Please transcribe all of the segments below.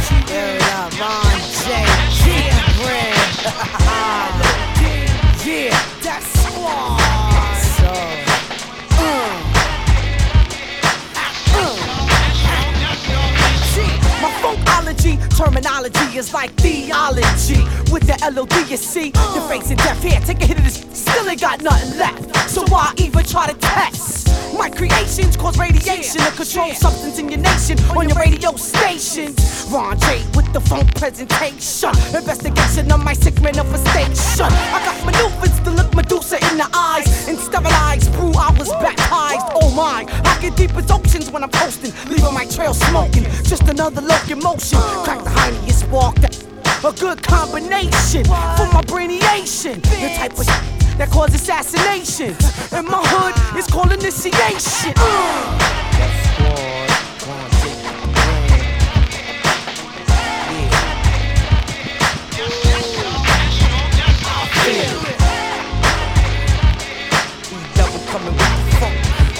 Word up, Ron J. Brand. Yeah, that's squad. My funkology terminology is like theology. With the LOD, you see, you're facing death here. Take a hit of this, still ain't got nothing left. So why even try to test? My creations cause radiation to control substance in your nation on your radio stations. Ron J with the funk presentation. Investigation of my sick manifestation. I got maneuvers to look Medusa in the eyes and sterilize brew I was baptized. Oh my, I get deep as oceans when I'm coasting, leaving my trail smoking. Just another locomotion. Crack the hiney and spark that. A good combination for my brainiation. The type of that cause assassination. In my hood, it's called initiation. E-double coming with the funk.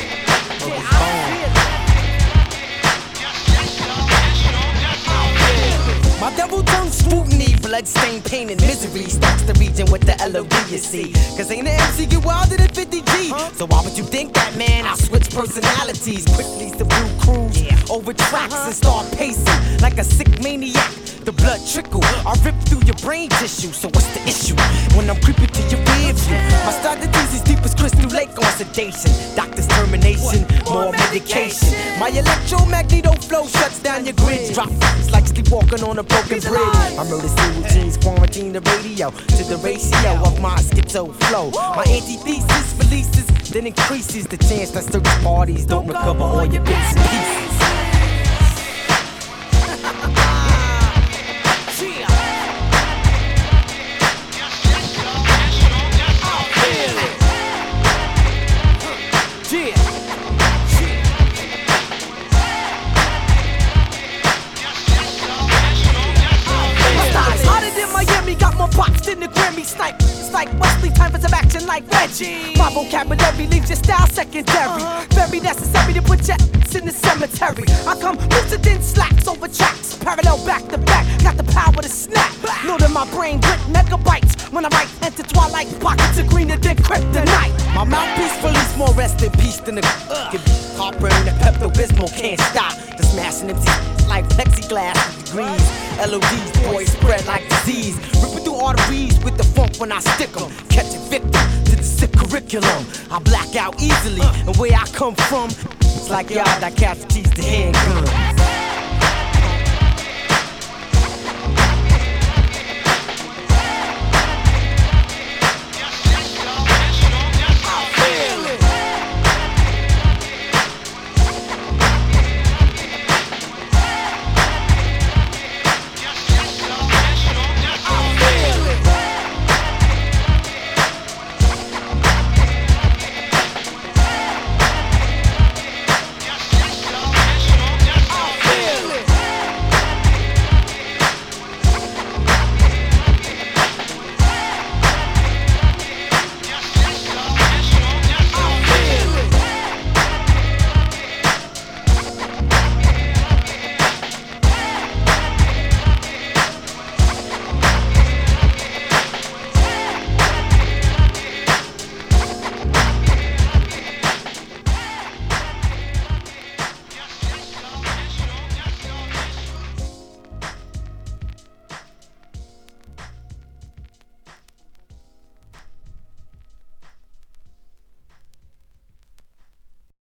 My devil tongue scrutiny, bloodstained pain and misery stacks the region with the LOD, you see. Cause ain't an MC get wilder than 50G. So why would you think that, man? I switch personalities quickly to blue cruise over tracks and start pacing like a sick maniac. The blood trickle, I rip through your brain tissue. So what's the issue when I'm creeping to your rear view? My strategies is deep as Crystal Lake on sedation. Doctor's termination, more medication. My electromagneto flow shuts down your grid. Drop it's like sleepwalking on a broken bridge. I murder sewer jeans, quarantine the radio to the ratio of my schizo flow. My antithesis releases, then increases the chance that certain parties don't recover all your bits and pieces. Got more props than the Grammy snipe. It's like Wesley, time for some action like Reggie. My vocabulary leaves your style secondary. Very necessary to put your ass in the cemetery. I come looser than slacks over tracks, parallel back to back. Got the power to snap. Know that my brain with megabytes. When I write, enter twilight, pockets are greener than kryptonite. My mouthpiece release more rest in peace than the heartburn and Pepto-Bismol can't stop. The smashing empty like plexiglass degrees. LODs, boys spread like disease. Ripping through arteries with the funk when I stick 'em. Catch a victim to the sick curriculum. I black out easily, and where I come from, it's like y'all that casualties the handgun.